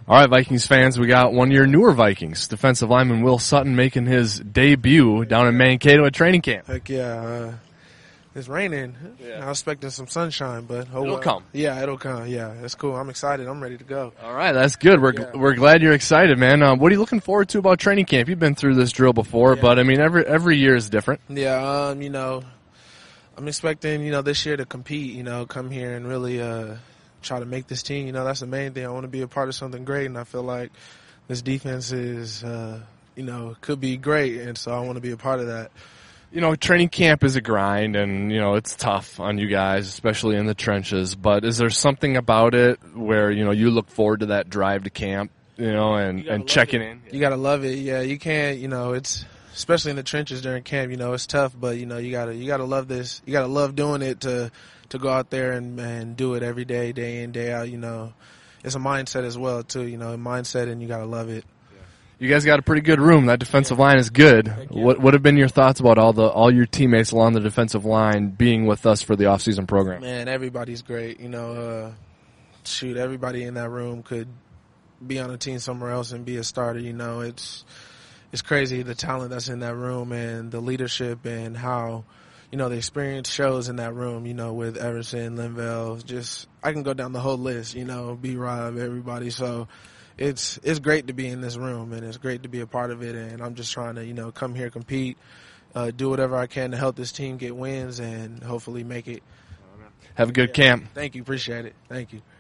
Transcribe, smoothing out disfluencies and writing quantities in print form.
All right, Vikings fans, we got one of your newer Vikings, defensive lineman Will Sutton, making his debut down in Mankato at training camp. Heck yeah. It's raining. Yeah. I was expecting some sunshine, but it'll come. Yeah, it'll come. Yeah, it's cool. I'm excited. I'm ready to go. All right, that's good. We're glad you're excited, man. What are you looking forward to about training camp? You've been through this drill before, but I mean, every year is different. Yeah, I'm expecting this year to compete. Come here and really try to make this team. That's the main thing. I want to be a part of something great, and I feel like this defense is could be great, and so I want to be a part of that. Training camp is a grind, and, it's tough on you guys, especially in the trenches. But is there something about it where, you look forward to that drive to camp, and checking in? You got to love it. Yeah, you can't, it's especially in the trenches during camp, it's tough. But, you got to love this. You got to love doing it to go out there and do it every day, day in, day out. It's a mindset as well, too, mindset, and you got to love it. You guys got a pretty good room. That defensive line is good. What have been your thoughts about all your teammates along the defensive line being with us for the off-season program? Man, everybody's great. Everybody in that room could be on a team somewhere else and be a starter. It's crazy the talent that's in that room and the leadership and how the experience shows in that room. With Everson, Linval, just I can go down the whole list. B-Rob, everybody. So. It's great to be in this room, and it's great to be a part of it, and I'm just trying to, come here, compete, do whatever I can to help this team get wins and hopefully make it. Have a good camp. Thank you. Appreciate it. Thank you.